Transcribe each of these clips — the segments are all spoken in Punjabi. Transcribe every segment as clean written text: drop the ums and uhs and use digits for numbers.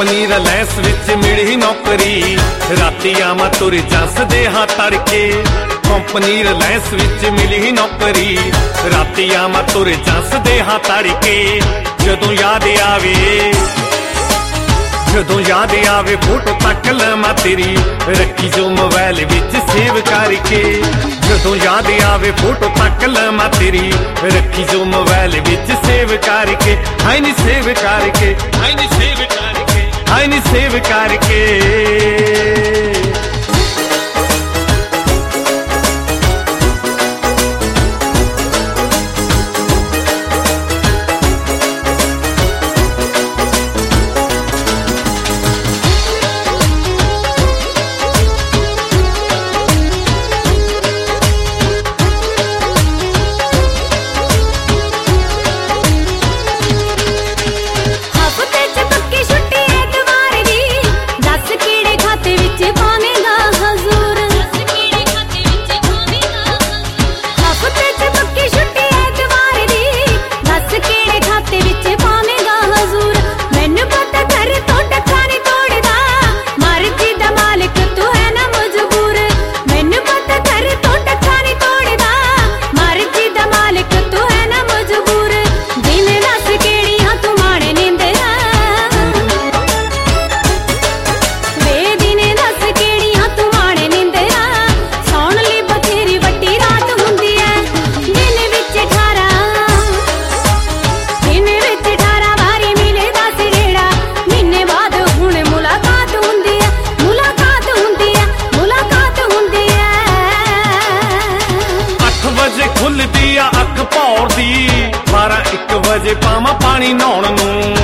ਕੰਪਨੀ ਰਿਲਾਇੰਸ ਵਿੱਚ ਮਿਲੀ ਨੌਕਰੀ, ਰਾਤੀ ਆਵਾਂ ਤੁਰ ਜੱਸਦੇ ਹਾਂ ਤੜਕੇ। ਕੰਪਨੀ ਰਿਲਾਇੰਸ ਵਿੱਚ ਮਿਲੀ ਨੌਕਰੀ, ਰਾਤੀ ਆਵਾਂ ਤੁਰ ਜੱਸਦੇ ਹਾਂ ਤੜਕੇ। ਜਦੋਂ ਯਾਦ ਆਵੇ ਫੋਟੋ ਤੱਕ ਲਵਾਂ ਤੇਰੀ, ਰੱਖੀ ਜੋ ਮੋਬਾਈਲ ਵਿੱਚ ਸੇਵ ਕਰਕੇ। ਜਦੋਂ ਯਾਦ ਆਵੇ ਫੋਟੋ ਤੱਕ ਲਵਾਂ ਤੇਰੀ, ਰੱਖੀ ਜੋ ਮੋਬਾਈਲ ਵਿੱਚ ਸੇਵ ਕਰਕੇ। ਹਾਏ ਨੀ ਸੇਵ ਕਰਕੇ, ਹਾਏ ਨੀ ਸੇਵ ਕਰਕੇ, ਹਾਏ ਨੀ ਸੇਵ ਕਰਕੇ। ਖੁੱਲਦੀ ਆ ਅੱਖ ਭੌਰ ਦੀ, 12-1 ਵਜੇ ਪਾਵਾਂ ਪਾਣੀ ਨਹਾਉਣ ਨੂੰ।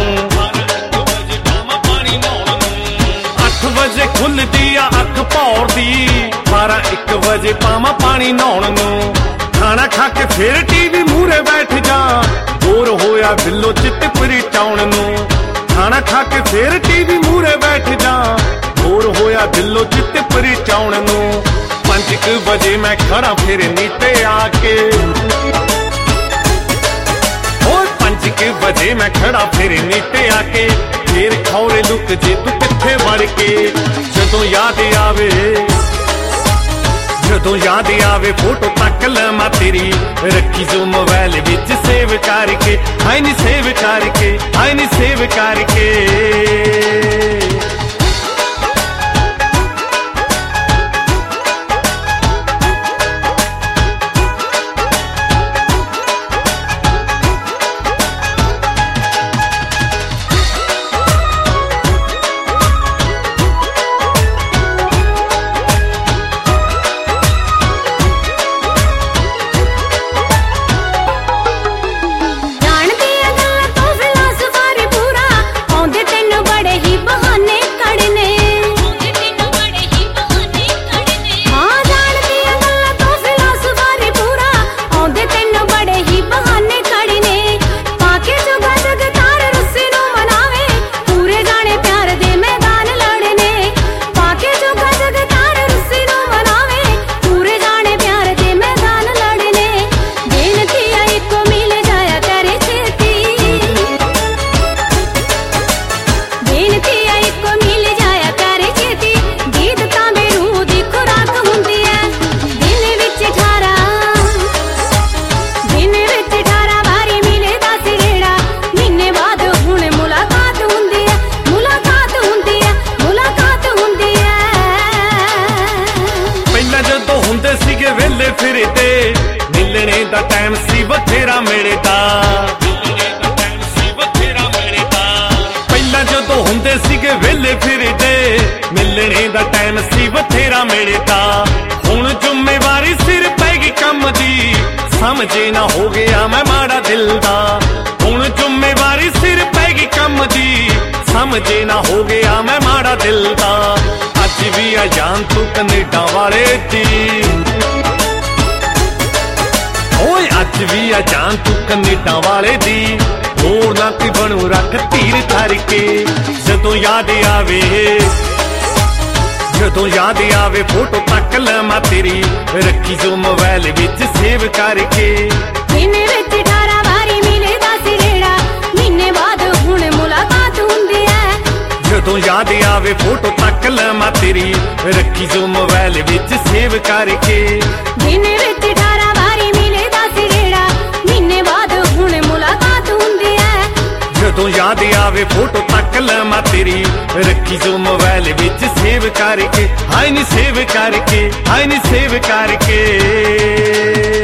8 ਵਜੇ ਖੁੱਲਦੀ ਆ ਅੱਖ ਭੌਰ ਦੀ, 12-1 ਵਜੇ ਪਾਵਾਂ ਪਾਣੀ ਨਹਾਉਣ ਨੂੰ। ਖਾਣਾ ਖਾ ਕੇ ਫੇਰ ਟੀਵੀ ਮੂਹਰੇ ਬੈਠ ਜਾ, ਬੋਰ ਹੋਇਆ ਬਿੱਲੋ ਚਿੱਤ ਪਰਚਾਉਣ ਨੂੰ। ਖਾਣਾ ਖਾ ਕੇ ਫੇਰ ਟੀਵੀ ਮੂਹਰੇ ਬੈਠ ਜਾ, ਬੋਰ ਹੋਇਆ ਬਿੱਲੋ ਚਿੱਤ ਪਰਚਾਉਣ ਨੂੰ। 5 ਵਜੇ ਮੈਂ ਖੜਾ ਫਿਰ ਨੀਤੇ ਆ ਕੇ, 5 ਵਜੇ ਮੈਂ ਖੜਾ ਫਿਰ ਨੀਤੇ ਆ ਕੇ। ਫੇਰ ਖੌਰੇ ਲੁਕ ਜੇ ਤੂੰ ਕਿੱਥੇ ਵੜ ਕੇ। ਜਦੋਂ ਯਾਦ ਆਵੇ ਫੋਟੋ ਤੱਕ ਲਵਾਂ ਤੇਰੀ, ਰੱਖੀ ਜੋ ਮੋਬਾਈਲ ਵਿੱਚ ਸੇਵ ਕਰਕੇ। ਹਾਏ ਨੀ ਸੇਵ ਕਰਕੇ, ਹਾਏ ਨੀ ਸੇਵ ਕਰਕੇ। ਫਿਰਦੇ ਮਿਲਣੇ ਦਾ ਟਾਈਮ ਸੀ ਬਥੇਰਾ ਮਿਲਦਾ। ਪਹਿਲਾਂ ਜਦੋਂ ਹੁੰਦੇ ਸੀਗੇ ਵੇਲੇ ਫਿਰਦੇ, ਮਿਲਣੇ ਦਾ ਟਾਈਮ ਸੀ ਬਥੇਰਾ ਮਿਲਦਾ। ਹੁਣ ਜ਼ਿੰਮੇਵਾਰੀ ਸਿਰ ਪੈ ਗਈ ਕੰਮ ਦੀ, ਸਮਝੇ ਨਾ ਹੋ ਗਿਆ ਮੈਂ ਮਾੜਾ ਦਿਲ ਦਾ। ਹੁਣ ਜ਼ਿੰਮੇਵਾਰੀ ਸਿਰ ਪੈ ਗਈ ਕੰਮ ਦੀ, ਸਮਝੇ ਨਾ ਹੋ ਗਿਆ ਮੈਂ ਮਾੜਾ ਦਿਲ ਦਾ। ਅੱਜ ਵੀ ਆ ਜਾਨ ਤੂੰ ਕੈਨੇਡਾ ਵਾਲੇ ਦੀ, ਓਏ ਅੱਜ ਵੀ ਆ ਜਾਨ ਤੂੰ ਕੈਨੇਡਾ ਵਾਲੇ ਦੀ। ਹੋਰ ਨਾ ਕੀ ਬਣੂ ਰੱਖ ਧੀਰ ਧਰ ਕੇ। ਜਦੋਂ ਯਾਦ ਆਵੇ ਫੋਟੋ ਤੱਕ ਲਵਾਂ ਤੇਰੀ, ਰੱਖੀ ਜੋ ਮੋਬਾਈਲ ਵਿੱਚ ਸੇਵ ਕਰਕੇ। ਦਿਨ ਵਿੱਚ 18 ਵਾਰੀ ਮਿਲਦਾ ਸੀ ਜਿਹੜਾ, ਮਹੀਨੇ ਬਾਅਦ ਹੁਣ ਮੁਲਾਕਾਤ ਹੁੰਦੀ ਐ। ਜਦੋਂ ਯਾਦ ਆਵੇ ਫੋਟੋ ਤੱਕ ਲਵਾਂ ਤੇਰੀ, ਰੱਖੀ ਜੋ ਮੋਬਾਈਲ ਵਿੱਚ ਸੇਵ ਕਰਕੇ। ਦਿਨ ਵਿੱਚ 18 ਵਾਰੀ ਮਿਲੇ 10 ਗੇੜਾ, ਮਹੀਨੇ ਬਾਅਦ ਹੁਣ ਮੁਲਾਕਾਤ ਹੁੰਦੀ ਐ। ਜਦੋਂ ਯਾਦ ਆਵੇ ਫੋਟੋ ਤੱਕ ਲਵਾਂ ਤੇਰੀ, ਰੱਖੀ ਜੋ ਮੋਬਾਈਲ ਵਿੱਚ ਸੇਵ ਕਰਕੇ। ਹਾਏ ਨੀ ਸੇਵ ਕਰਕੇ, ਹਾਏ ਨੀ ਸੇਵ ਕਰਕੇ।